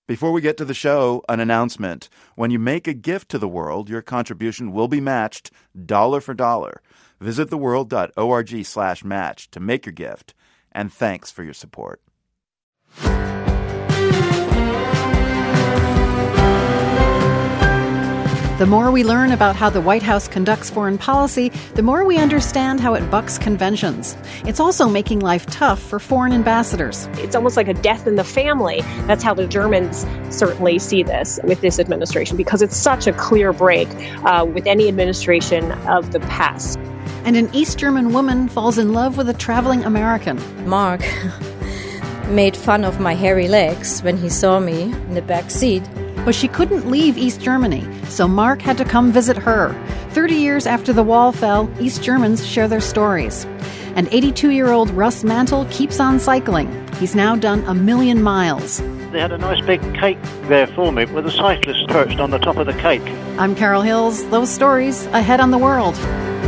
Before we get to the show, an announcement. When you make a gift to the world, your contribution will be matched dollar for dollar. Visit theworld.org/match to make your gift. And thanks for your support. The more we learn about how the White House conducts foreign policy, the more we understand how it bucks conventions. It's also making life tough for foreign ambassadors. It's almost like a death in the family. That's how the Germans certainly see this with this administration, because it's such a clear break with any administration of the past. And an East German woman falls in love with a traveling American. Mark made fun of my hairy legs when he saw me in the back seat. But she couldn't leave East Germany, so Mark had to come visit her. 30 years after the wall fell, East Germans share their stories. And 82-year-old Russ Mantle keeps on cycling. He's now done 1 million miles. They had a nice big cake there for me with a cyclist perched on the top of the cake. I'm Carol Hills. Those stories ahead on The World.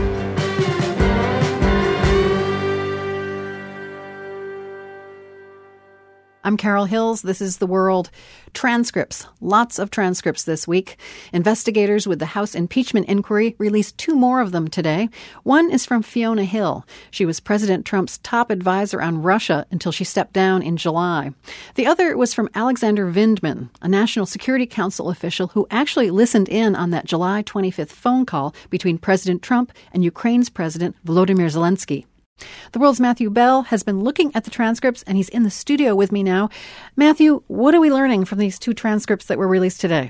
I'm Carol Hills. This is The World. Transcripts. Lots of transcripts this week. Investigators with the House impeachment inquiry released 2 more of them today. One is from Fiona Hill. She was President Trump's top advisor on Russia until she stepped down in July. The other was from Alexander Vindman, a National Security Council official who actually listened in on that July 25th phone call between President Trump and Ukraine's President Volodymyr Zelensky. The World's Matthew Bell has been looking at the transcripts, and he's in the studio with me now. Matthew, what are we learning from these 2 transcripts that were released today?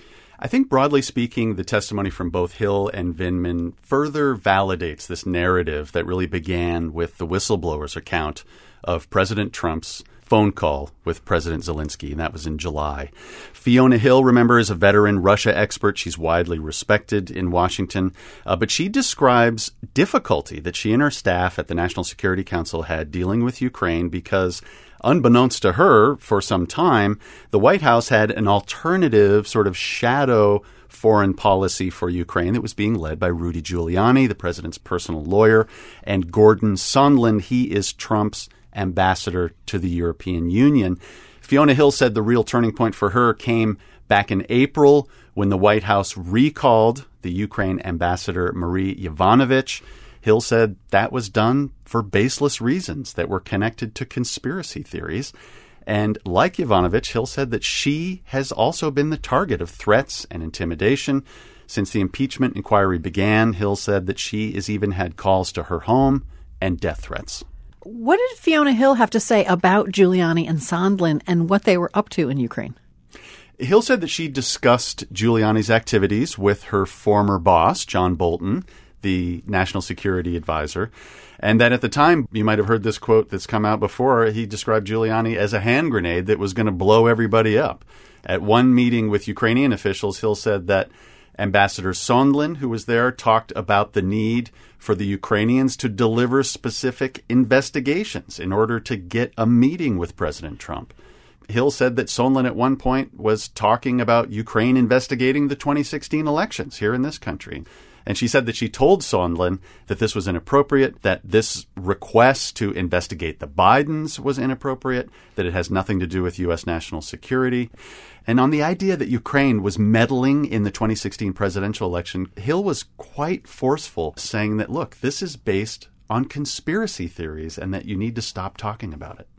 I think broadly speaking, the testimony from both Hill and Vindman further validates this narrative that really began with the whistleblower's account of President Trump's phone call with President Zelensky, and that was in July. Fiona Hill, remember, is a veteran Russia expert. She's widely respected in Washington, but she describes difficulty that she and her staff at the National Security Council had dealing with Ukraine because, unbeknownst to her, for some time, the White House had an alternative sort of shadow foreign policy for Ukraine that was being led by Rudy Giuliani, the president's personal lawyer, and Gordon Sondland. He is Trump's ambassador to the European Union. Fiona Hill said the real turning point for her came back in April when the White House recalled the Ukraine ambassador Marie Yovanovitch. Hill said that was done for baseless reasons that were connected to conspiracy theories. And like Yovanovitch, Hill said that she has also been the target of threats and intimidation. Since the impeachment inquiry began, Hill said that she has even had calls to her home and death threats. What did Fiona Hill have to say about Giuliani and Sondland and what they were up to in Ukraine? Hill said that she discussed Giuliani's activities with her former boss, John Bolton, the national security advisor, and that at the time, you might have heard this quote that's come out before, he described Giuliani as a hand grenade that was going to blow everybody up. At one meeting with Ukrainian officials, Hill said that Ambassador Sondland, who was there, talked about the need for the Ukrainians to deliver specific investigations in order to get a meeting with President Trump. Hill said that Sondland at one point was talking about Ukraine investigating the 2016 elections here in this country. And she said that she told Sondland that this was inappropriate, that this request to investigate the Bidens was inappropriate, that it has nothing to do with U.S. national security. And on the idea that Ukraine was meddling in the 2016 presidential election, Hill was quite forceful, saying that, look, this is based on conspiracy theories and that you need to stop talking about it.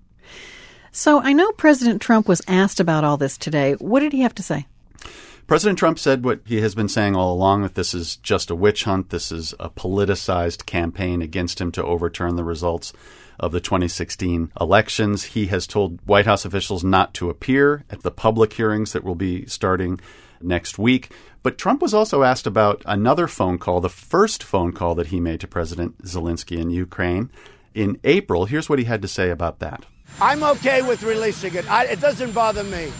So I know President Trump was asked about all this today. What did he have to say? President Trump said what he has been saying all along, that this is just a witch hunt. This is a politicized campaign against him to overturn the results of the 2016 elections. He has told White House officials not to appear at the public hearings that will be starting next week. But Trump was also asked about another phone call, the first phone call that he made to President Zelensky in Ukraine in April. Here's what he had to say about that. I'm okay with releasing it. It doesn't bother me.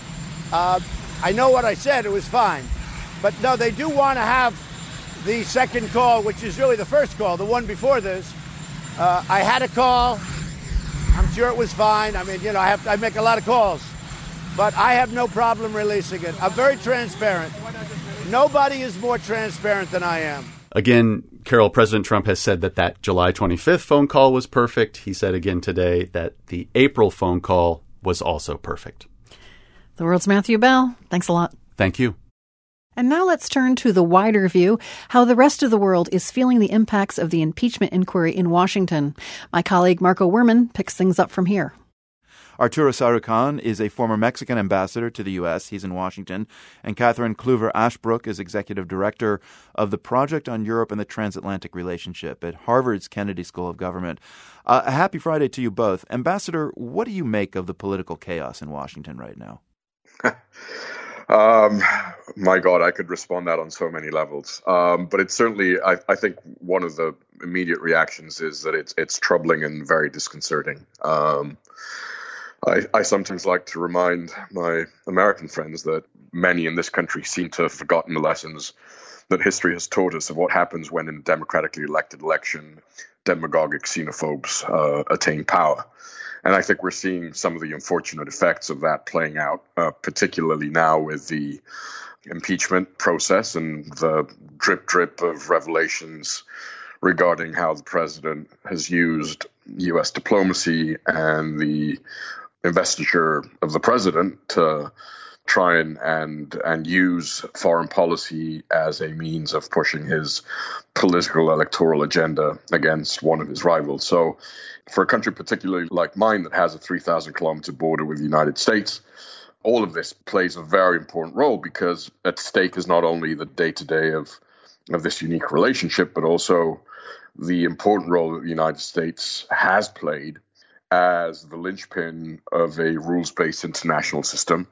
I know what I said. It was fine. But no, they do want to have the second call, which is really the first call, the one before this. I had a call. I'm sure it was fine. I mean, you know, I make a lot of calls. But I have no problem releasing it. I'm very transparent. Nobody is more transparent than I am. Again, Carol, President Trump has said that July 25th phone call was perfect. He said again today that the April phone call was also perfect. The World's Matthew Bell. Thanks a lot. Thank you. And now let's turn to the wider view, how the rest of the world is feeling the impacts of the impeachment inquiry in Washington. My colleague Marco Werman picks things up from here. Arturo Sarucán is a former Mexican ambassador to the U.S. He's in Washington. And Catherine Kluver-Ashbrook is executive director of the Project on Europe and the Transatlantic Relationship at Harvard's Kennedy School of Government. A happy Friday to you both. Ambassador, what do you make of the political chaos in Washington right now? My God, I could respond that on so many levels. But it's certainly, I think one of the immediate reactions is that it's troubling and very disconcerting. I sometimes like to remind my American friends that many in this country seem to have forgotten the lessons that history has taught us of what happens when in a democratically elected election, demagogic xenophobes attain power. And I think we're seeing some of the unfortunate effects of that playing out, particularly now with the impeachment process and the drip of revelations regarding how the president has used U.S. diplomacy and the investiture of the president to try and use foreign policy as a means of pushing his political electoral agenda against one of his rivals. So for a country particularly like mine that has a 3,000-kilometer border with the United States, all of this plays a very important role because at stake is not only the day-to-day of this unique relationship, but also the important role that the United States has played as the linchpin of a rules-based international system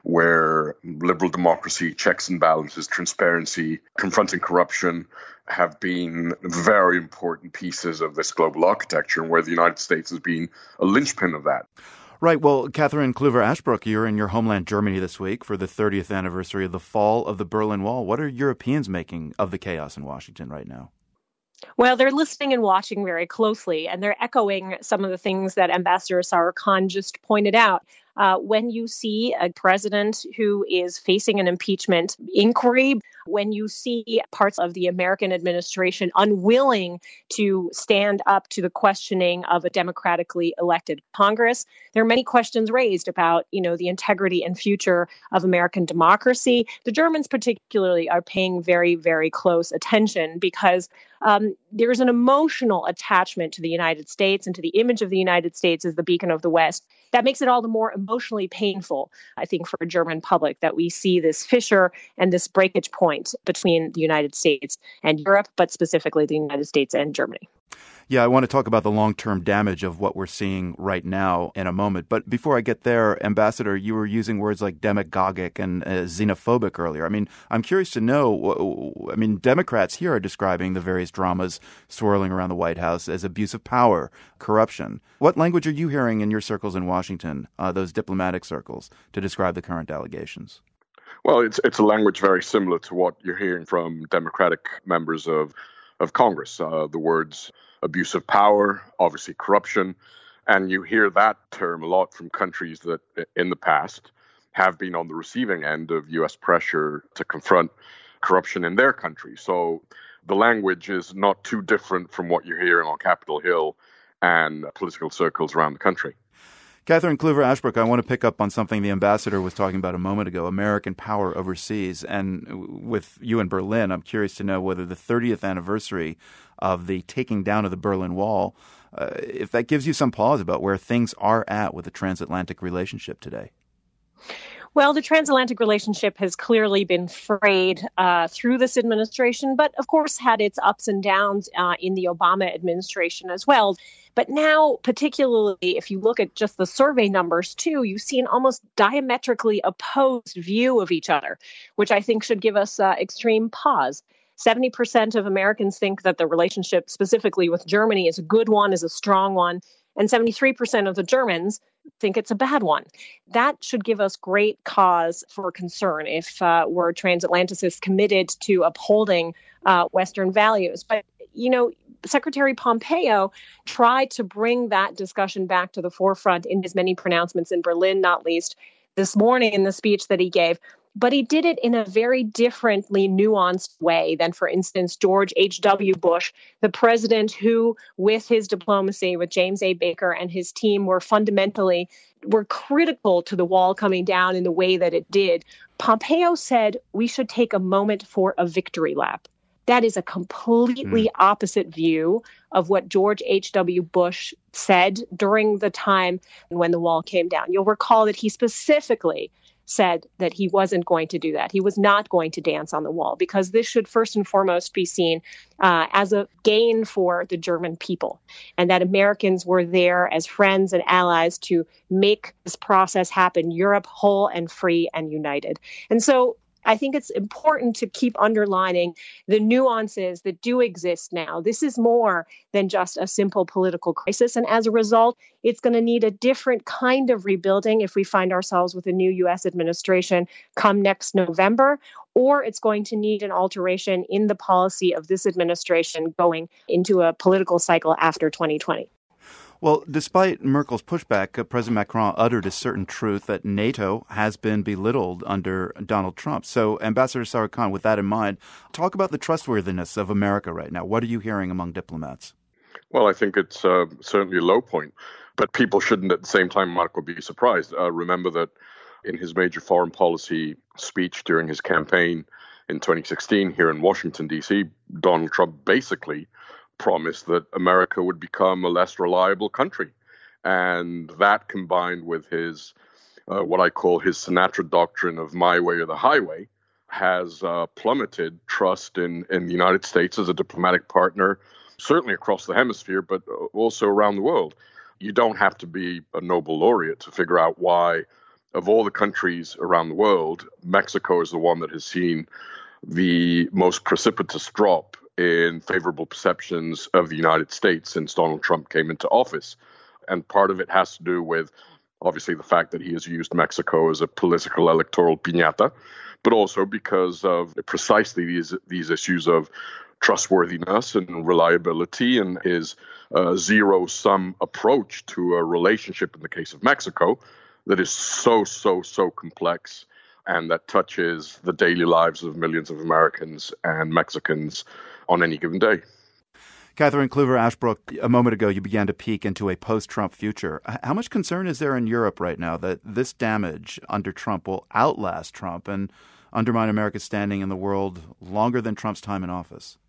where liberal democracy, checks and balances, transparency, confronting corruption have been very important pieces of this global architecture, and where the United States has been a linchpin of that. Right. Well, Catherine Kluver-Ashbrook, you're in your homeland Germany this week for the 30th anniversary of the fall of the Berlin Wall. What are Europeans making of the chaos in Washington right now? Well, they're listening and watching very closely, and they're echoing some of the things that Ambassador Sarucán just pointed out. When you see a president who is facing an impeachment inquiry, when you see parts of the American administration unwilling to stand up to the questioning of a democratically elected Congress, there are many questions raised about, the integrity and future of American democracy. The Germans particularly are paying very, very close attention because there's an emotional attachment to the United States and to the image of the United States as the beacon of the West. That makes it all the more emotionally painful, I think, for a German public that we see this fissure and this breakage point between the United States and Europe, but specifically the United States and Germany. Yeah, I want to talk about the long-term damage of what we're seeing right now in a moment. But before I get there, Ambassador, you were using words like demagogic and xenophobic earlier. I mean, I'm curious to know, Democrats here are describing the various dramas swirling around the White House as abuse of power, corruption. What language are you hearing in your circles in Washington, those diplomatic circles, to describe the current allegations? Well, it's a language very similar to what you're hearing from Democratic members of Congress. The words abuse of power, obviously corruption. And you hear that term a lot from countries that in the past have been on the receiving end of U.S. pressure to confront corruption in their country. So the language is not too different from what you're hearing on Capitol Hill and political circles around the country. Catherine Kluver-Ashbrook, I want to pick up on something the ambassador was talking about a moment ago, American power overseas. And with you in Berlin, I'm curious to know whether the 30th anniversary of the taking down of the Berlin Wall, if that gives you some pause about where things are at with the transatlantic relationship today. Well, the transatlantic relationship has clearly been frayed through this administration, but of course had its ups and downs in the Obama administration as well. But now, particularly if you look at just the survey numbers, too, you see an almost diametrically opposed view of each other, which I think should give us extreme pause. 70% of Americans think that the relationship specifically with Germany is a good one, is a strong one, and 73% of the Germans think it's a bad one. That should give us great cause for concern if we're transatlanticists committed to upholding Western values. But, Secretary Pompeo tried to bring that discussion back to the forefront in his many pronouncements in Berlin, not least this morning in the speech that he gave. But he did it in a very differently nuanced way than, for instance, George H.W. Bush, the president who, with his diplomacy, with James A. Baker and his team, were fundamentally were critical to the wall coming down in the way that it did, Pompeo said we should take a moment for a victory lap. That is a completely opposite view of what George H.W. Bush said during the time when the wall came down. You'll recall that he specifically said that he wasn't going to do that. He was not going to dance on the wall, because this should first and foremost be seen as a gain for the German people, and that Americans were there as friends and allies to make this process happen, Europe whole and free and united. And so I think it's important to keep underlining the nuances that do exist now. This is more than just a simple political crisis. And as a result, it's going to need a different kind of rebuilding if we find ourselves with a new U.S. administration come next November, or it's going to need an alteration in the policy of this administration going into a political cycle after 2020. Well, despite Merkel's pushback, President Macron uttered a certain truth that NATO has been belittled under Donald Trump. So, Ambassador Sarukhan, with that in mind, talk about the trustworthiness of America right now. What are you hearing among diplomats? Well, I think it's certainly a low point, but people shouldn't at the same time, Marco, be surprised. Remember that in his major foreign policy speech during his campaign in 2016 here in Washington, D.C., Donald Trump basically promised that America would become a less reliable country. And that, combined with his, what I call his Sinatra doctrine of my way or the highway, has plummeted trust in the United States as a diplomatic partner, certainly across the hemisphere, but also around the world. You don't have to be a Nobel laureate to figure out why, of all the countries around the world, Mexico is the one that has seen the most precipitous drop in favorable perceptions of the United States since Donald Trump came into office. And part of it has to do with, obviously, the fact that he has used Mexico as a political electoral piñata, but also because of precisely these issues of trustworthiness and reliability and his zero-sum approach to a relationship in the case of Mexico that is so complex and that touches the daily lives of millions of Americans and Mexicans on any given day. Catherine Kluver-Ashbrook, a moment ago you began to peek into a post-Trump future. How much concern is there in Europe right now that this damage under Trump will outlast Trump and undermine America's standing in the world longer than Trump's time in office?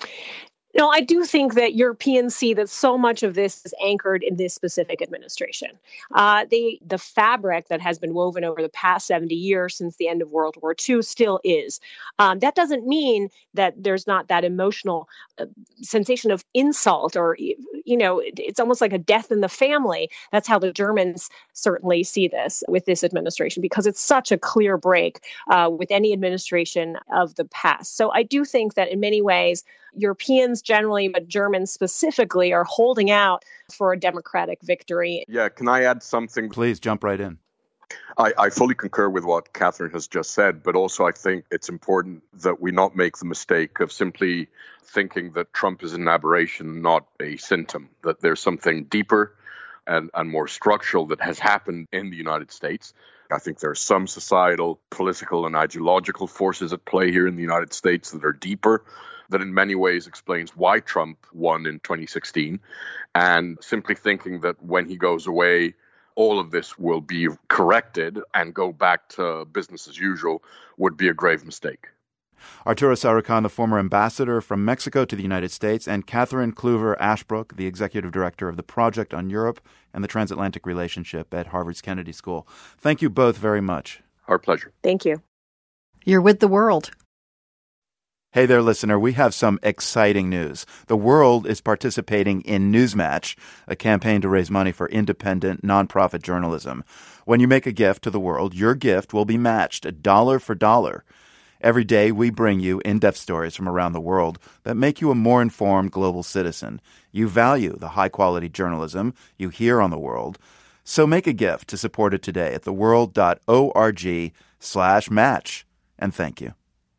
No, I do think that Europeans see that so much of this is anchored in this specific administration. The fabric that has been woven over the past 70 years since the end of World War II still is. That doesn't mean that there's not that emotional sensation of insult or, it's almost like a death in the family. That's how the Germans certainly see this with this administration, because it's such a clear break with any administration of the past. So I do think that in many ways, Europeans generally, but Germans specifically, are holding out for a democratic victory. Yeah, can I add something? Please, jump right in. I fully concur with what Catherine has just said, but also I think it's important that we not make the mistake of simply thinking that Trump is an aberration, not a symptom, that there's something deeper and more structural that has happened in the United States. I think there are some societal, political, and ideological forces at play here in the United States that are deeper, that in many ways explains why Trump won in 2016. And simply thinking that when he goes away, all of this will be corrected and go back to business as usual would be a grave mistake. Arturo Sarukhan, the former ambassador from Mexico to the United States, and Catherine Kluver-Ashbrook, the executive director of the Project on Europe and the Transatlantic Relationship at Harvard's Kennedy School. Thank you both very much. Our pleasure. Thank you. You're with The World. Hey there, listener. We have some exciting news. The World is participating in Newsmatch, a campaign to raise money for independent, nonprofit journalism. When you make a gift to The World, your gift will be matched dollar for dollar. Every day, we bring you in-depth stories from around the world that make you a more informed global citizen. You value the high-quality journalism you hear on The World. So make a gift to support it today at theworld.org/match. And thank you.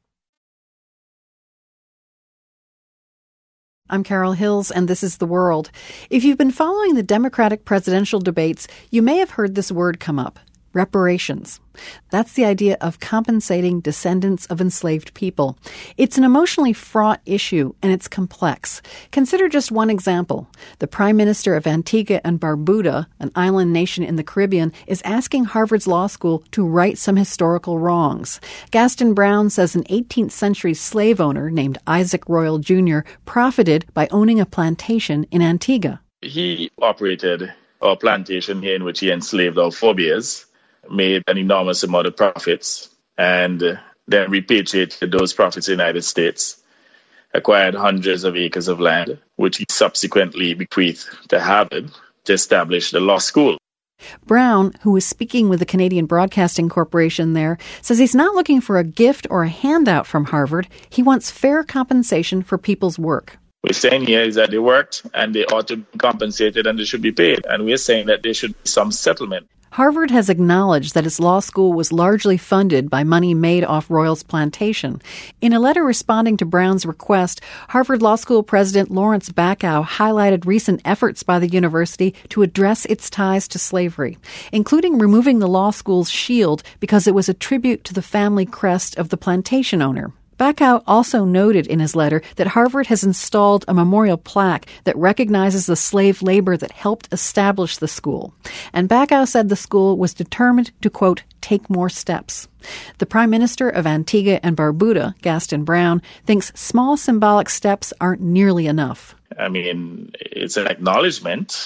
I'm Carol Hills, and this is The World. If you've been following the Democratic presidential debates, you may have heard this word come up: reparations. That's the idea of compensating descendants of enslaved people. It's an emotionally fraught issue, and it's complex. Consider just one example. The Prime Minister of Antigua and Barbuda, an island nation in the Caribbean, is asking Harvard's law school to right some historical wrongs. Gaston Brown says an 18th century slave owner named Isaac Royal Jr. profited by owning a plantation in Antigua. He operated a plantation here in which he enslaved our forebears, made an enormous amount of profits, and then repatriated those profits in the United States, acquired hundreds of acres of land, which he subsequently bequeathed to Harvard to establish the law school. Brown, who was speaking with the Canadian Broadcasting Corporation there, says he's not looking for a gift or a handout from Harvard. He wants fair compensation for people's work. We're saying here is that they worked and they ought to be compensated and they should be paid. And we're saying that there should be some settlement. Harvard has acknowledged that its law school was largely funded by money made off Royal's plantation. In a letter responding to Brown's request, Harvard Law School President Lawrence Bacow highlighted recent efforts by the university to address its ties to slavery, including removing the law school's shield because it was a tribute to the family crest of the plantation owner. Bacow also noted in his letter that Harvard has installed a memorial plaque that recognizes the slave labor that helped establish the school. And Bacow said the school was determined to, quote, take more steps. The Prime Minister of Antigua and Barbuda, Gaston Brown, thinks small symbolic steps aren't nearly enough. I mean, it's an acknowledgement.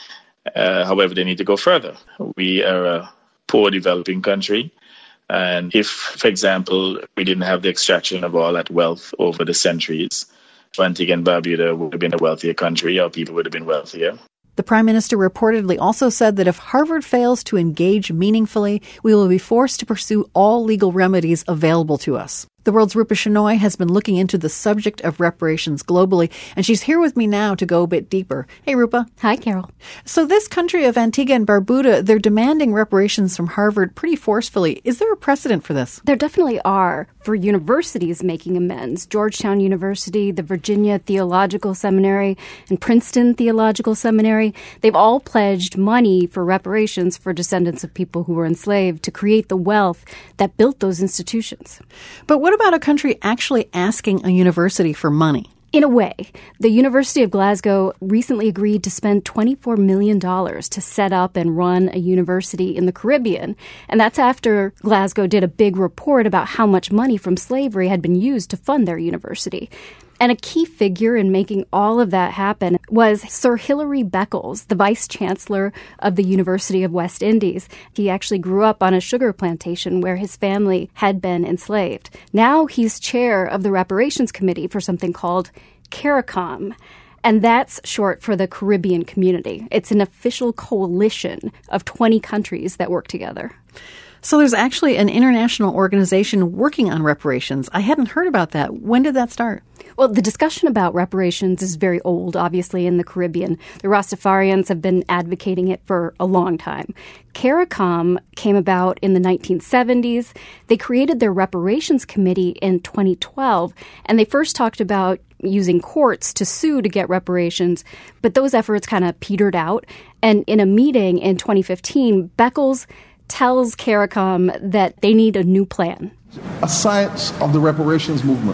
However, they need to go further. We are a poor developing country. And if, for example, we didn't have the extraction of all that wealth over the centuries, Antigua and Barbuda would have been a wealthier country, our people would have been wealthier. The Prime Minister reportedly also said that if Harvard fails to engage meaningfully, we will be forced to pursue all legal remedies available to us. The World's Rupa Shenoy has been looking into the subject of reparations globally, and she's here with me now to go a bit deeper. Hey, Rupa. Hi, Carol. So this country of Antigua and Barbuda, they're demanding reparations from Harvard pretty forcefully. Is there a precedent for this? There definitely are for universities making amends. Georgetown University, the Virginia Theological Seminary, and Princeton Theological Seminary, they've all pledged money for reparations for descendants of people who were enslaved to create the wealth that built those institutions. But what about a country actually asking a university for money? In a way, the University of Glasgow recently agreed to spend $24 million to set up and run a university in the Caribbean. And that's after Glasgow did a big report about how much money from slavery had been used to fund their university. And a key figure in making all of that happen was Sir Hilary Beckles, the vice chancellor of the University of West Indies. He actually grew up on a sugar plantation where his family had been enslaved. Now he's chair of the reparations committee for something called CARICOM. And that's short for the Caribbean Community. It's an official coalition of 20 countries that work together. So there's actually an international organization working on reparations. I hadn't heard about that. When did that start? Well, the discussion about reparations is very old, obviously, in the Caribbean. The Rastafarians have been advocating it for a long time. CARICOM came about in the 1970s. They created their reparations committee in 2012, and they first talked about using courts to sue to get reparations, but those efforts kind of petered out. And in a meeting in 2015, Beckles tells CARICOM that they need a new plan. A science of the reparations movement.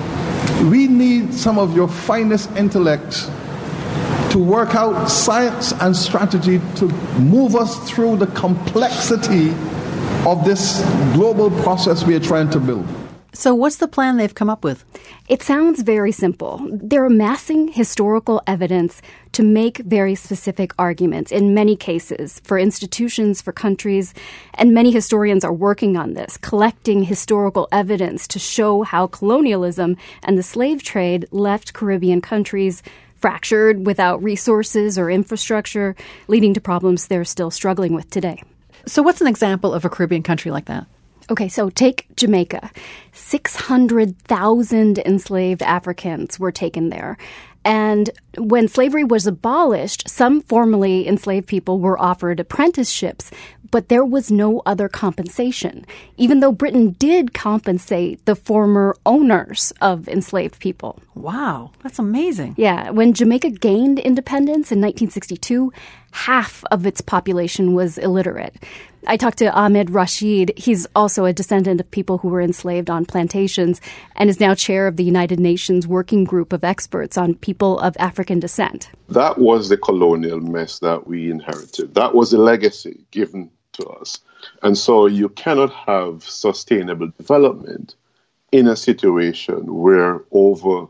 We need some of your finest intellects to work out science and strategy to move us through the complexity of this global process we are trying to build. So what's the plan they've come up with? It sounds very simple. They're amassing historical evidence to make very specific arguments in many cases for institutions, for countries, and many historians are working on this, collecting historical evidence to show how colonialism and the slave trade left Caribbean countries fractured without resources or infrastructure, leading to problems they're still struggling with today. So what's an example of a Caribbean country like that? Okay, so take Jamaica. 600,000 enslaved Africans were taken there. And when slavery was abolished, some formerly enslaved people were offered apprenticeships, but there was no other compensation, even though Britain did compensate the former owners of enslaved people. Wow, that's amazing. Yeah, when Jamaica gained independence in 1962, half of its population was illiterate. I talked to Ahmed Rashid. He's also a descendant of people who were enslaved on plantations and is now chair of the United Nations Working Group of Experts on People of African Descent. That was the colonial mess that we inherited. That was a legacy given to us. And so you cannot have sustainable development in a situation where over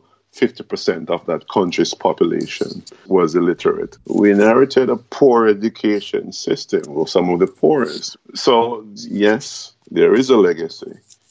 50% of that country's population was illiterate. We inherited a poor education system, or some of the poorest. So, yes, there is a legacy,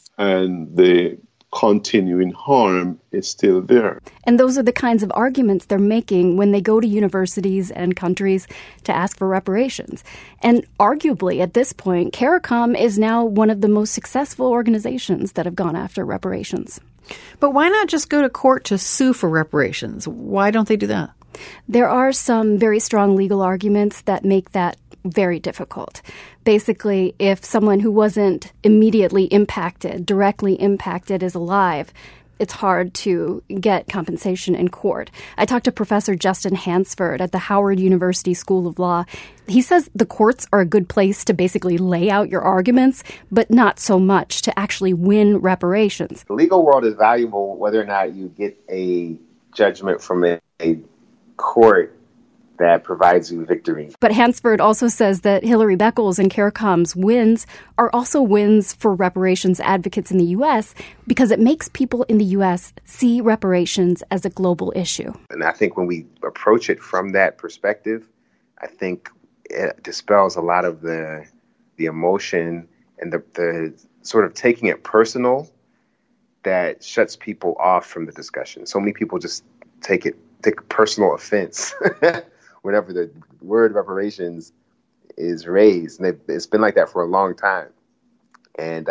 and the continuing harm is still there. And those are the kinds of arguments they're making when they go to universities and countries to ask for reparations. And arguably, at this point, CARICOM is now one of the most successful organizations that have gone after reparations. But why not just go to court to sue for reparations? Why don't they do that? There are some very strong legal arguments that make that very difficult. Basically, if someone who wasn't immediately impacted, directly impacted, is alive, it's hard to get compensation in court. I talked to Professor Justin Hansford at the Howard University School of Law. He says the courts are a good place to basically lay out your arguments, but not so much to actually win reparations. The legal world is valuable whether or not you get a judgment from a court that provides you victory. But Hansford also says that Hillary Beckles and CARICOM's wins are also wins for reparations advocates in the U.S. because it makes people in the U.S. see reparations as a global issue. And I think when we approach it from that perspective, I think it dispels a lot of the emotion and the sort of taking it personal that shuts people off from the discussion. So many people just take personal offense whenever the word reparations is raised. And it's been like that for a long time. And,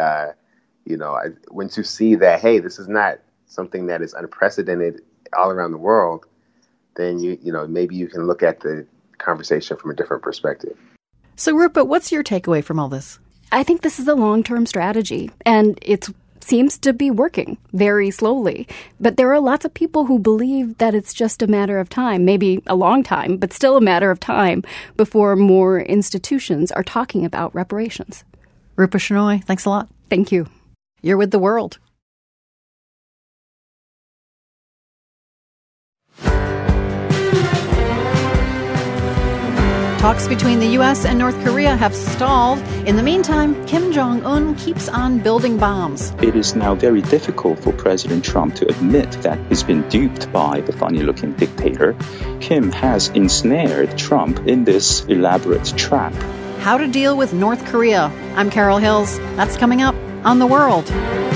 once you see that, hey, this is not something that is unprecedented all around the world, then, maybe you can look at the conversation from a different perspective. So, Rupa, what's your takeaway from all this? I think this is a long-term strategy, and it seems to be working very slowly. But there are lots of people who believe that it's just a matter of time, maybe a long time, but still a matter of time before more institutions are talking about reparations. Rupa Shenoy, thanks a lot. Thank you. You're with The World. Talks between the U.S. and North Korea have stalled. In the meantime, Kim Jong-un keeps on building bombs. It is now very difficult for President Trump to admit that he's been duped by the funny-looking dictator. Kim has ensnared Trump in this elaborate trap. How to deal with North Korea. I'm Carol Hills. That's coming up on The World.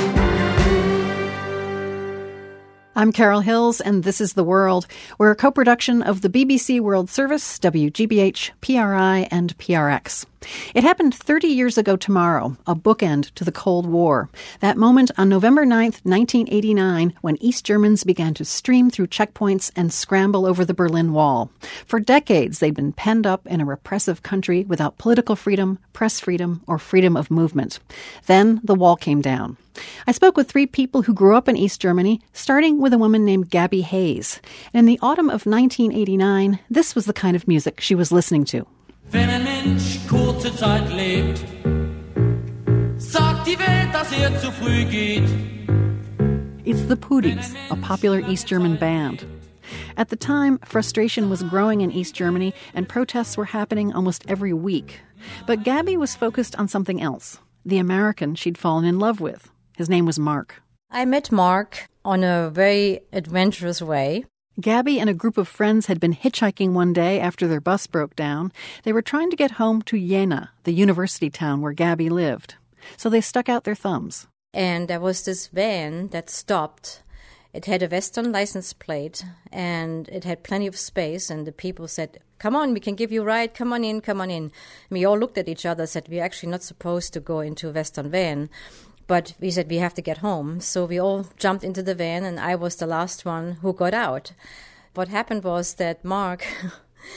I'm Carol Hills, and this is The World. We're a co-production of the BBC World Service, WGBH, PRI, and PRX. It happened 30 years ago tomorrow, a bookend to the Cold War. That moment on November 9th, 1989, when East Germans began to stream through checkpoints and scramble over the Berlin Wall. For decades, they'd been penned up in a repressive country without political freedom, press freedom, or freedom of movement. Then the wall came down. I spoke with 3 people who grew up in East Germany, starting with a woman named Gabby Hayes. And in the autumn of 1989, this was the kind of music she was listening to. Wenn ein Mensch kurze Zeit lebt, sagt die Welt, dass zu früh geht. It's the Pudis, a popular East German band. At the time, frustration was growing in East Germany and protests were happening almost every week. But Gabby was focused on something else, the American she'd fallen in love with. His name was Mark. I met Mark on a very adventurous way. Gabby and a group of friends had been hitchhiking one day after their bus broke down. They were trying to get home to Jena, the university town where Gabby lived. So they stuck out their thumbs. And there was this van that stopped. It had a Western license plate, and it had plenty of space, and the people said, "Come on, we can give you a ride, come on in, come on in." And we all looked at each other and said, we're actually not supposed to go into a Western van. But we said we have to get home. So we all jumped into the van, and I was the last one who got out. What happened was that Mark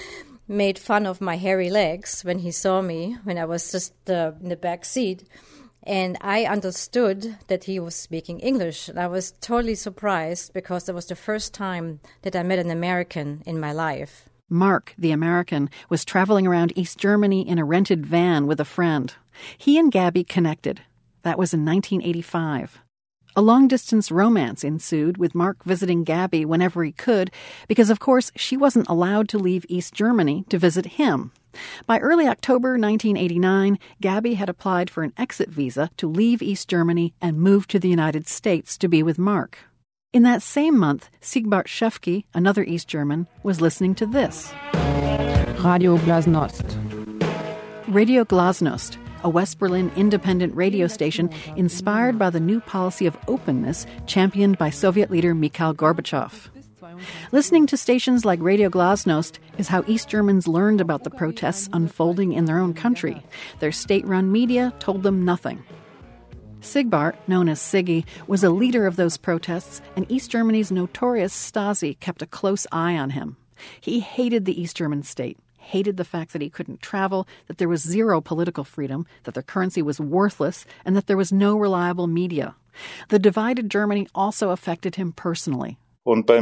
made fun of my hairy legs when he saw me, when I was just in the back seat. And I understood that he was speaking English. And I was totally surprised because it was the first time that I met an American in my life. Mark, the American, was traveling around East Germany in a rented van with a friend. He and Gabby connected. That was in 1985. A long-distance romance ensued, with Mark visiting Gabby whenever he could, because, of course, she wasn't allowed to leave East Germany to visit him. By early October 1989, Gabby had applied for an exit visa to leave East Germany and move to the United States to be with Mark. In that same month, Siegbart Schäfke, another East German, was listening to this. Radio Glasnost. Radio Glasnost, a West Berlin independent radio station inspired by the new policy of openness championed by Soviet leader Mikhail Gorbachev. Listening to stations like Radio Glasnost is how East Germans learned about the protests unfolding in their own country. Their state-run media told them nothing. Siegbart, known as Siggy, was a leader of those protests, and East Germany's notorious Stasi kept a close eye on him. He hated the East German state, hated the fact that he couldn't travel, that there was zero political freedom, that their currency was worthless, and that there was no reliable media. The divided Germany also affected him personally. For me,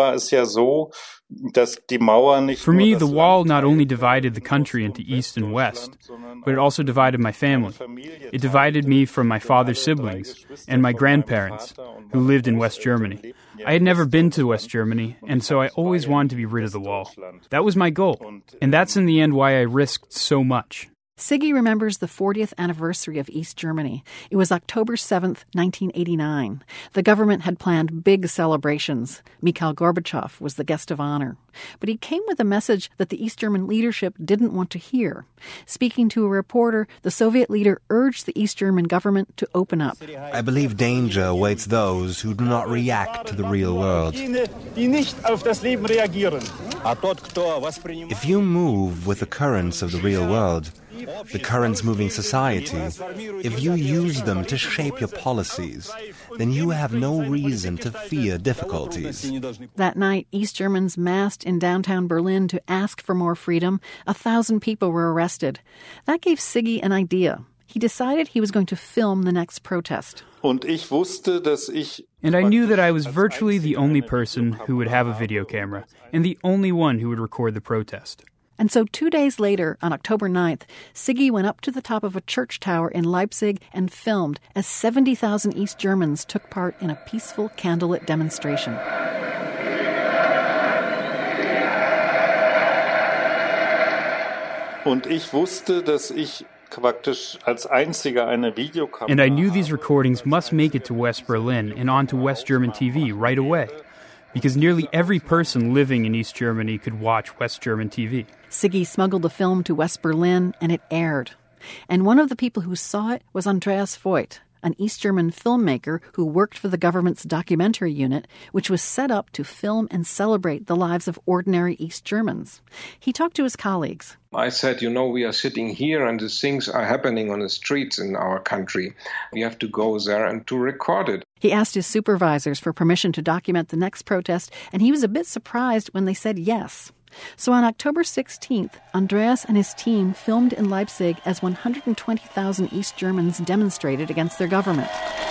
the wall not only divided the country into East and West, but it also divided my family. It divided me from my father's siblings and my grandparents, who lived in West Germany. I had never been to West Germany, and so I always wanted to be rid of the wall. That was my goal, and that's in the end why I risked so much. Siggy remembers the 40th anniversary of East Germany. It was October 7th, 1989. The government had planned big celebrations. Mikhail Gorbachev was the guest of honor. But he came with a message that the East German leadership didn't want to hear. Speaking to a reporter, the Soviet leader urged the East German government to open up. I believe danger awaits those who do not react to the real world. If you move with the currents of the real world, the currents moving society, if you use them to shape your policies, then you have no reason to fear difficulties. That night, East Germans massed in downtown Berlin to ask for more freedom. 1,000 people were arrested. That gave Siggy an idea. He decided he was going to film the next protest. And I knew that I was virtually the only person who would have a video camera, and the only one who would record the protest. And so 2 days later, on October 9th, Siggy went up to the top of a church tower in Leipzig and filmed as 70,000 East Germans took part in a peaceful candlelit demonstration. And I knew these recordings must make it to West Berlin and onto West German TV right away, because nearly every person living in East Germany could watch West German TV. Siggy smuggled the film to West Berlin, and it aired. And one of the people who saw it was Andreas Voigt, an East German filmmaker who worked for the government's documentary unit, which was set up to film and celebrate the lives of ordinary East Germans. He talked to his colleagues. I said, we are sitting here and the things are happening on the streets in our country. We have to go there and to record it. He asked his supervisors for permission to document the next protest, and he was a bit surprised when they said yes. So on October 16th, Andreas and his team filmed in Leipzig as 120,000 East Germans demonstrated against their government.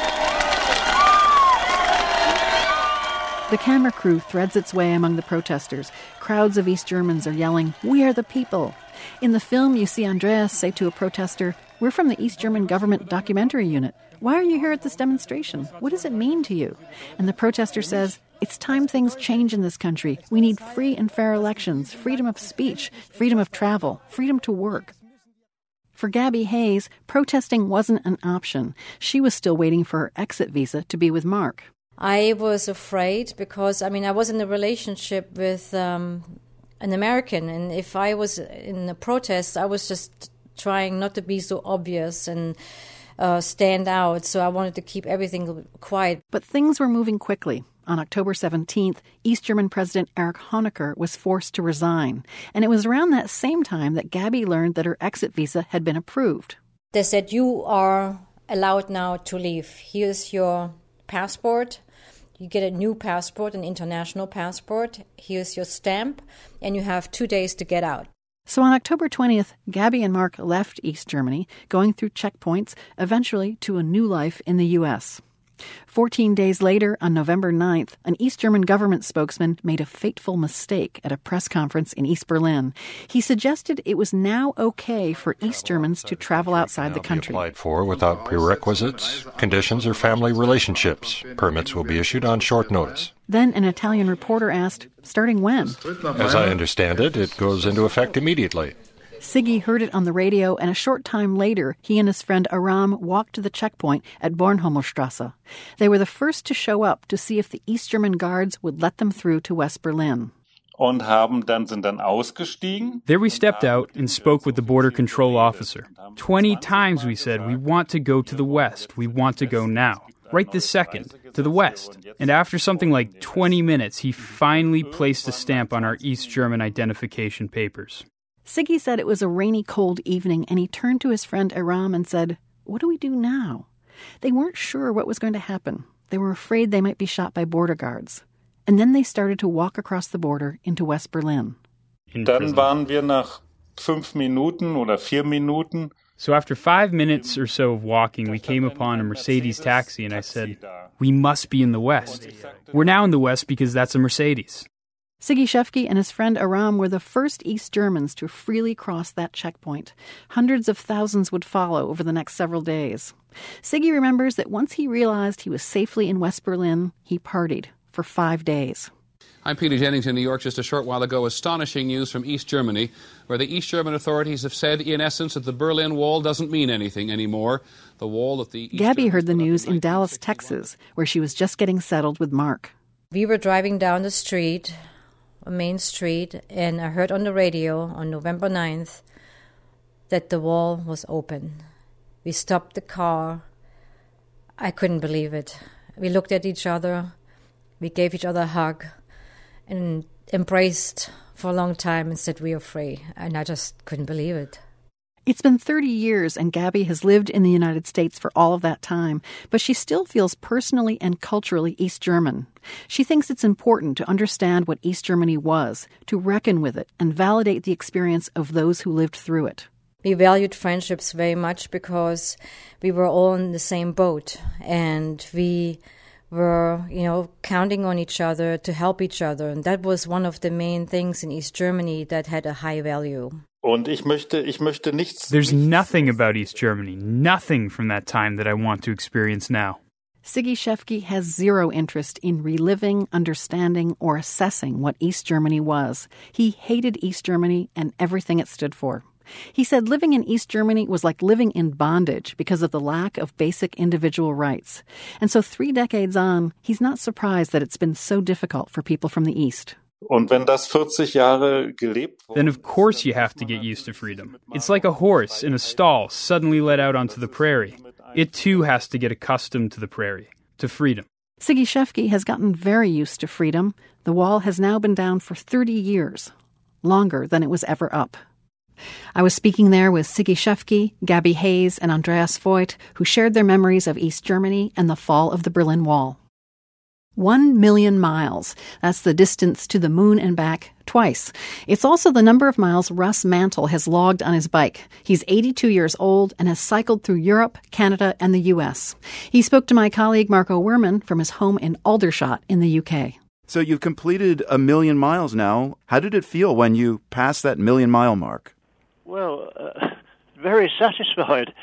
The camera crew threads its way among the protesters. Crowds of East Germans are yelling, "We are the people." In the film, you see Andreas say to a protester, "We're from the East German government documentary unit. Why are you here at this demonstration? What does it mean to you?" And the protester says, "It's time things change in this country. We need free and fair elections, freedom of speech, freedom of travel, freedom to work." For Gabby Hayes, protesting wasn't an option. She was still waiting for her exit visa to be with Mark. I was afraid because, I was in a relationship with an American, and if I was in a protest, I was just trying not to be so obvious and stand out, so I wanted to keep everything quiet. But things were moving quickly. On October 17th, East German President Erich Honecker was forced to resign, and it was around that same time that Gabby learned that her exit visa had been approved. They said, "You are allowed now to leave. Here's your passport. You get a new passport, an international passport. Here's your stamp, and you have 2 days to get out." So on October 20th, Gabby and Mark left East Germany, going through checkpoints, eventually to a new life in the U.S. 14 days later, on November 9th, an East German government spokesman made a fateful mistake at a press conference in East Berlin. He suggested it was now okay for East Germans to travel outside the country. Applied for without prerequisites, conditions, or family relationships. Permits will be issued on short notice. Then an Italian reporter asked, starting when? As I understand it, it goes into effect immediately. Siggy heard it on the radio, and a short time later, he and his friend Aram walked to the checkpoint at Bornholmerstrasse. They were the first to show up to see if the East German guards would let them through to West Berlin. Und sind dann ausgestiegen. There we stepped out and spoke with the border control officer. 20 times we said, we want to go to the west. We want to go now. Right this second, to the west. And after something like 20 minutes, he finally placed a stamp on our East German identification papers. Siggy said it was a rainy, cold evening, and he turned to his friend Aram and said, "What do we do now?" They weren't sure what was going to happen. They were afraid they might be shot by border guards. And then they started to walk across the border into West Berlin. Dann waren wir nach 5 Minuten oder 4 Minuten. So after 5 minutes or so of walking, we came upon a Mercedes taxi, and I said, "We must be in the West. We're now in the West because that's a Mercedes." Siggy Shefke and his friend Aram were the first East Germans to freely cross that checkpoint. Hundreds of thousands would follow over the next several days. Siggy remembers that once he realized he was safely in West Berlin, he partied for 5 days. I'm Peter Jennings in New York. Just a short while ago, astonishing news from East Germany, where the East German authorities have said, in essence, that the Berlin Wall doesn't mean anything anymore. The wall that the East Gabby heard the news in Dallas, Texas, where she was just getting settled with Mark. We were driving down the street, a main street, and I heard on the radio on November 9th that the wall was open. We stopped the car. I couldn't believe it. We looked at each other. We gave each other a hug and embraced for a long time and said we are free. And I just couldn't believe it. It's been 30 years, and Gabby has lived in the United States for all of that time, but she still feels personally and culturally East German. She thinks it's important to understand what East Germany was, to reckon with it, and validate the experience of those who lived through it. We valued friendships very much because we were all in the same boat, and we were, counting on each other to help each other. And that was one of the main things in East Germany that had a high value. Und ich möchte nichts. There's nothing about East Germany, nothing from that time that I want to experience now. Siggy Shefke has zero interest in reliving, understanding, or assessing what East Germany was. He hated East Germany and everything it stood for. He said living in East Germany was like living in bondage because of the lack of basic individual rights. And so 3 decades on, he's not surprised that it's been so difficult for people from the East. Und wenn das 40 Jahre gelebt Then of course you have to get used to freedom. It's like a horse in a stall suddenly let out onto the prairie. It too has to get accustomed to the prairie, to freedom. Siggy Shefke has gotten very used to freedom. The wall has now been down for 30 years, longer than it was ever up. I was speaking there with Siggy Shefke, Gabby Hayes, and Andreas Voigt, who shared their memories of East Germany and the fall of the Berlin Wall. 1 million miles. That's the distance to the moon and back twice. It's also the number of miles Russ Mantle has logged on his bike. He's 82 years old and has cycled through Europe, Canada, and the U.S. He spoke to my colleague Marco Werman from his home in Aldershot in the UK. So you've completed 1 million miles now. How did it feel when you passed that 1 million mile mark? Well, very satisfied,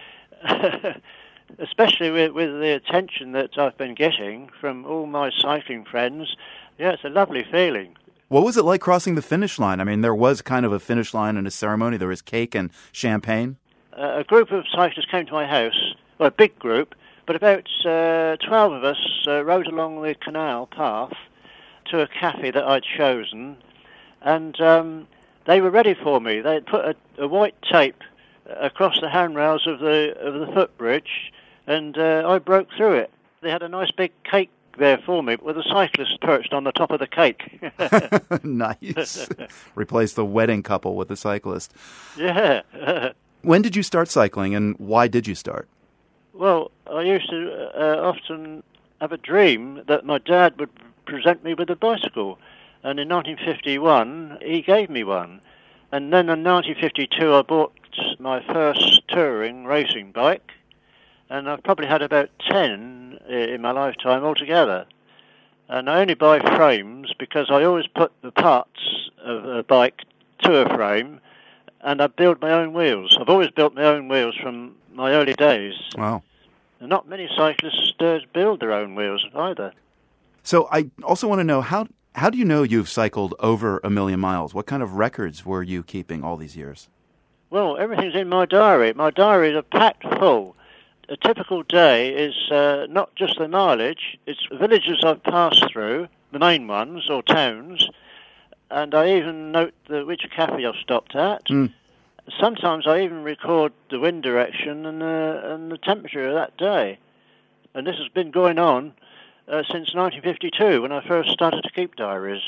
especially with the attention that I've been getting from all my cycling friends. Yeah, it's a lovely feeling. What was it like crossing the finish line? I mean, there was kind of a finish line and a ceremony. There was cake and champagne. A group of cyclists came to my house, well, a big group, but about 12 of us rode along the canal path to a cafe that I'd chosen, and they were ready for me. They'd put a white tape across the handrails of the footbridge, and I broke through it. They had a nice big cake there for me with a cyclist perched on the top of the cake. Nice. Replace the wedding couple with the cyclist. Yeah. When did you start cycling, and why did you start? Well, I used to often have a dream that my dad would present me with a bicycle. And in 1951, he gave me one. And then in 1952, I bought my first touring racing bike, and I've probably had about 10 in my lifetime altogether. And I only buy frames because I always put the parts of a bike to a frame, and I build my own wheels. I've always built my own wheels from my early days. Wow. And not many cyclists build their own wheels either. So I also want to know, how do you know you've cycled over 1 million miles? What kind of records were you keeping all these years? Well, everything's in my diary. My diaries are packed full. A typical day is not just the mileage, it's villages I've passed through, the main ones, or towns, and I even note which cafe I've stopped at. Sometimes I even record the wind direction and the temperature of that day. And this has been going on since 1952, when I first started to keep diaries.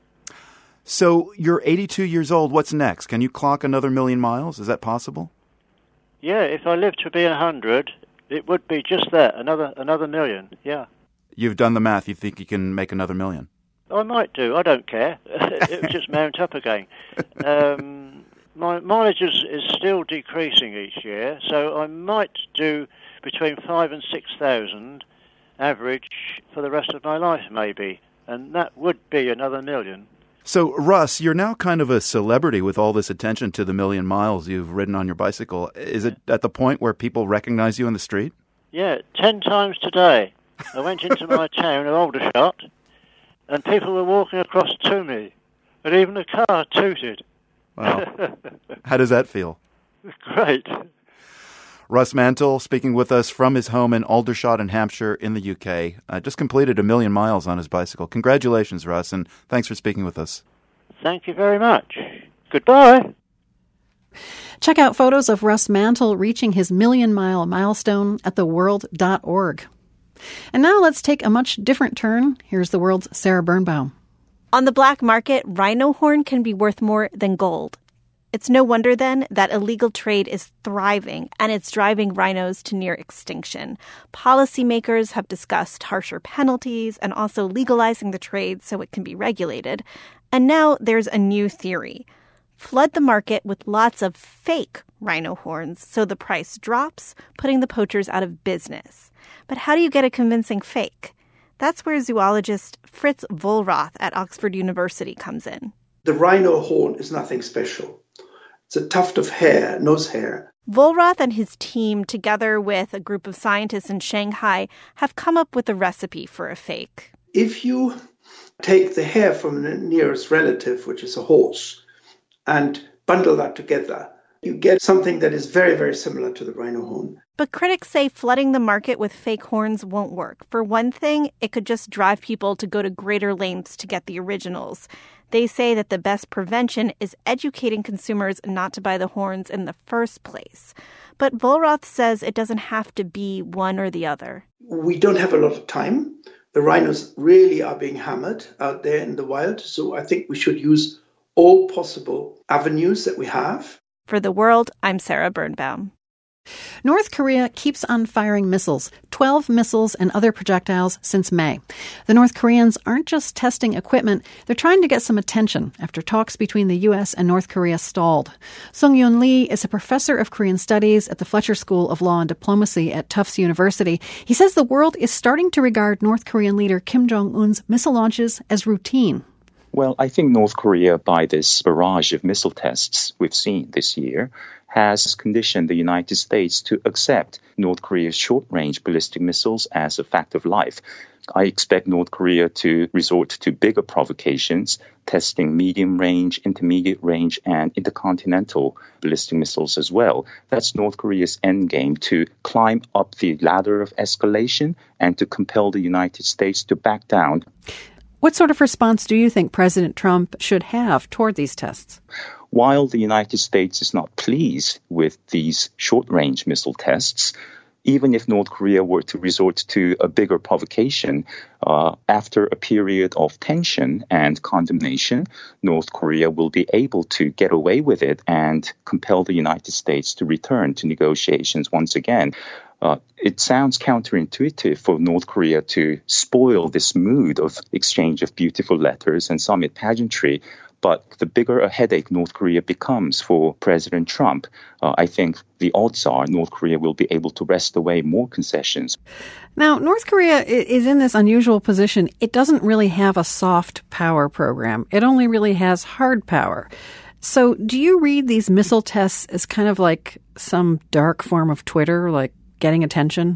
So you're 82 years old. What's next? Can you clock another 1 million miles? Is that possible? Yeah, if I live to be 100, it would be just that, another million, yeah. You've done the math. You think you can make another 1 million? I might do. I don't care. It would just mount up again. My mileage is still decreasing each year, so I might do between 5,000 and 6,000 average for the rest of my life, maybe. And that would be another 1 million. So, Russ, you're now kind of a celebrity with all this attention to the 1 million miles you've ridden on your bicycle. Is it at the point where people recognize you in the street? Yeah, 10 times today. I went into my town of Aldershot, and people were walking across to me, and even a car tooted. Wow. How does that feel? Great. Russ Mantle speaking with us from his home in Aldershot in Hampshire in the UK. Just completed 1 million miles on his bicycle. Congratulations, Russ, and thanks for speaking with us. Thank you very much. Goodbye. Check out photos of Russ Mantle reaching his 1 million mile milestone at theworld.org. And now let's take a much different turn. Here's the World's Sarah Birnbaum. On the black market, rhino horn can be worth more than gold. It's no wonder, then, that illegal trade is thriving, and it's driving rhinos to near extinction. Policymakers have discussed harsher penalties and also legalizing the trade so it can be regulated. And now there's a new theory. Flood the market with lots of fake rhino horns so the price drops, putting the poachers out of business. But how do you get a convincing fake? That's where zoologist Fritz Vollrath at Oxford University comes in. The rhino horn is nothing special. It's a tuft of hair, nose hair. Vollrath and his team, together with a group of scientists in Shanghai, have come up with a recipe for a fake. If you take the hair from the nearest relative, which is a horse, and bundle that together, you get something that is very, very similar to the rhino horn. But critics say flooding the market with fake horns won't work. For one thing, it could just drive people to go to greater lengths to get the originals. They say that the best prevention is educating consumers not to buy the horns in the first place. But Vollrath says it doesn't have to be one or the other. We don't have a lot of time. The rhinos really are being hammered out there in the wild, so I think we should use all possible avenues that we have. For The World, I'm Sarah Birnbaum. North Korea keeps on firing missiles, 12 missiles and other projectiles since May. The North Koreans aren't just testing equipment, they're trying to get some attention after talks between the U.S. and North Korea stalled. Sung-Yoon Lee is a professor of Korean studies at the Fletcher School of Law and Diplomacy at Tufts University. He says the world is starting to regard North Korean leader Kim Jong-un's missile launches as routine. Well, I think North Korea, by this barrage of missile tests we've seen this year, has conditioned the United States to accept North Korea's short-range ballistic missiles as a fact of life. I expect North Korea to resort to bigger provocations, testing medium-range, intermediate-range, and intercontinental ballistic missiles as well. That's North Korea's endgame, to climb up the ladder of escalation and to compel the United States to back down. What sort of response do you think President Trump should have toward these tests? While the United States is not pleased with these short-range missile tests, even if North Korea were to resort to a bigger provocation, after a period of tension and condemnation, North Korea will be able to get away with it and compel the United States to return to negotiations once again. It sounds counterintuitive for North Korea to spoil this mood of exchange of beautiful letters and summit pageantry But the bigger a headache North Korea becomes for President Trump, I think the odds are North Korea will be able to wrest away more concessions. Now, North Korea is in this unusual position. It doesn't really have a soft power program. It only really has hard power. So do you read these missile tests as kind of like some dark form of Twitter, like getting attention?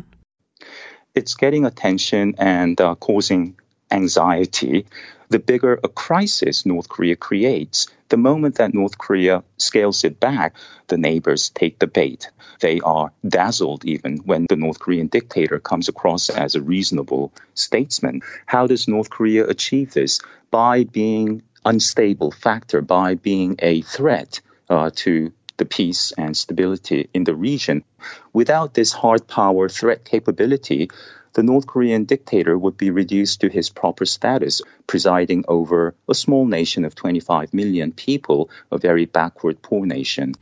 It's getting attention and causing anxiety. The bigger a crisis North Korea creates, the moment that North Korea scales it back, the neighbors take the bait. They are dazzled even when the North Korean dictator comes across as a reasonable statesman. How does North Korea achieve this? By being unstable factor, by being a threat to the peace and stability in the region. Without this hard power threat capability, the North Korean dictator would be reduced to his proper status, presiding over a small nation of 25 million people, a very backward, poor nation.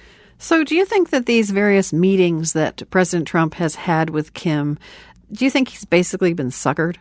So do you think that these various meetings that President Trump has had with Kim, do you think he's basically been suckered?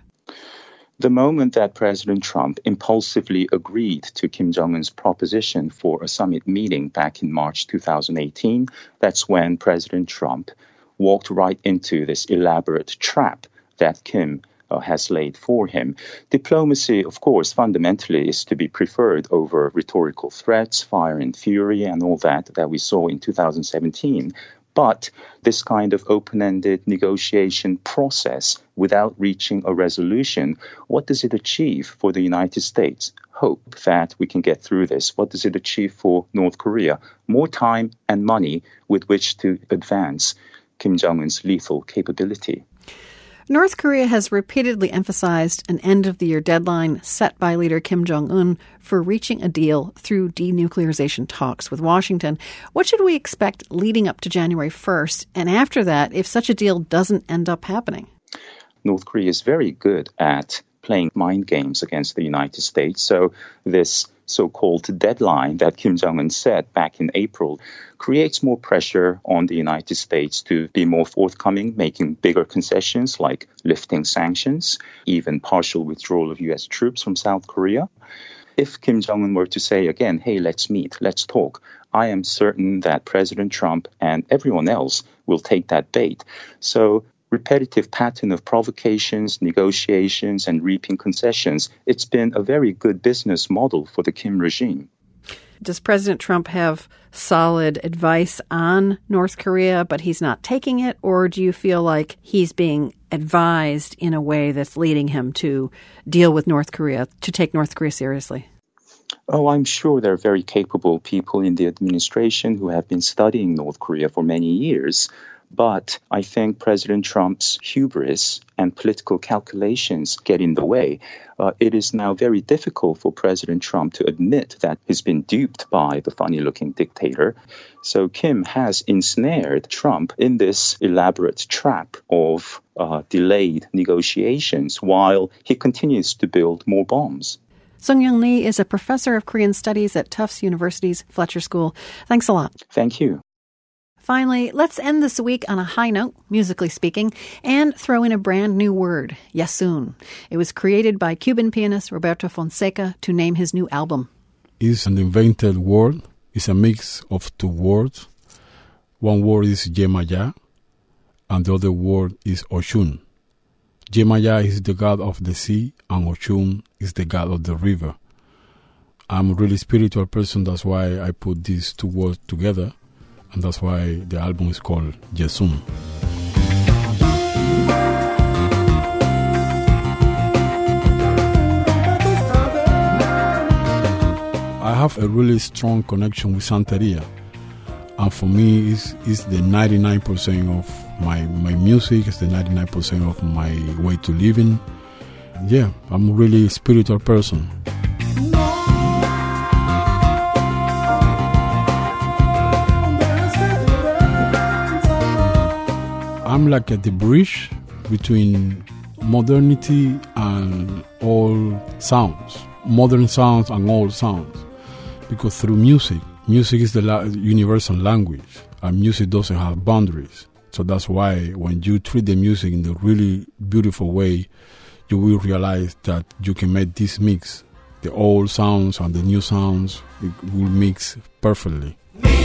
The moment that President Trump impulsively agreed to Kim Jong-un's proposition for a summit meeting back in March 2018, that's when President Trump walked right into this elaborate trap that Kim has laid for him. Diplomacy, of course, fundamentally is to be preferred over rhetorical threats, fire and fury, and all that we saw in 2017. But this kind of open-ended negotiation process without reaching a resolution, what does it achieve for the United States? Hope that we can get through this. What does it achieve for North Korea? More time and money with which to advance Kim Jong-un's lethal capability. North Korea has repeatedly emphasized an end-of-the-year deadline set by leader Kim Jong-un for reaching a deal through denuclearization talks with Washington. What should we expect leading up to January 1st and after that if such a deal doesn't end up happening? North Korea is very good at playing mind games against the United States. So this so-called deadline that Kim Jong-un set back in April creates more pressure on the United States to be more forthcoming, making bigger concessions like lifting sanctions, even partial withdrawal of U.S. troops from South Korea. If Kim Jong-un were to say again, hey, let's meet, let's talk, I am certain that President Trump and everyone else will take that bait. So repetitive pattern of provocations, negotiations, and reaping concessions, it's been a very good business model for the Kim regime. Does President Trump have solid advice on North Korea, but he's not taking it? Or do you feel like he's being advised in a way that's leading him to deal with North Korea, to take North Korea seriously? Oh, I'm sure there are very capable people in the administration who have been studying North Korea for many years. But I think President Trump's hubris and political calculations get in the way. It is now very difficult for President Trump to admit that he's been duped by the funny-looking dictator. So Kim has ensnared Trump in this elaborate trap of delayed negotiations while he continues to build more bombs. Sung-Young Lee is a professor of Korean Studies at Tufts University's Fletcher School. Thanks a lot. Thank you. Finally, let's end this week on a high note, musically speaking, and throw in a brand new word, yasun. It was created by Cuban pianist Roberto Fonseca to name his new album. It's an invented word. It's a mix of two words. One word is Yemaya, and the other word is Oshun. Yemaya is the god of the sea, and Oshun is the god of the river. I'm a really spiritual person, that's why I put these two words together. And that's why the album is called Yasun. I have a really strong connection with Santeria. And for me, it's the 99% of my music, it's the 99% of my way to living. Yeah, I'm a really spiritual person. I'm like at the bridge between modernity and old sounds, modern sounds and old sounds. Because through music is the universal language, and music doesn't have boundaries. So that's why when you treat the music in the really beautiful way, you will realize that you can make this mix the old sounds and the new sounds. It will mix perfectly.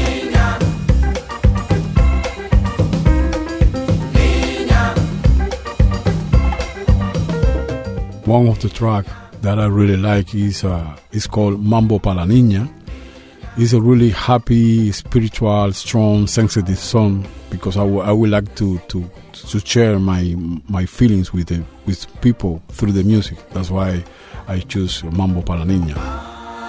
One of the tracks that I really like is called Mambo Pa' La Niña. It's a really happy, spiritual, strong, sensitive song because I would like to share my feelings with people through the music. That's why I choose Mambo Pa' La Niña.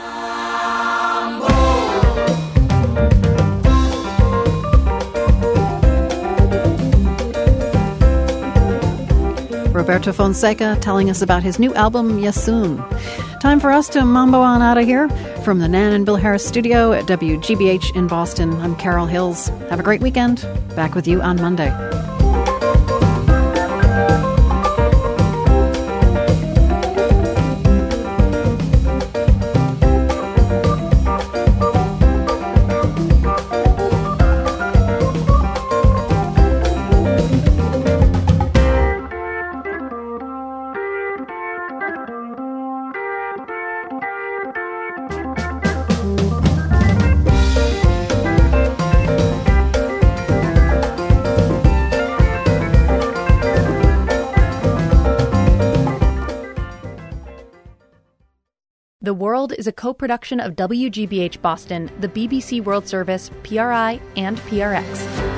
Roberto Fonseca telling us about his new album, Yasun. Time for us to mambo on out of here. From the Nan and Bill Harris studio at WGBH in Boston, I'm Carol Hills. Have a great weekend. Back with you on Monday. The World is a co-production of WGBH Boston, the BBC World Service, PRI, and PRX.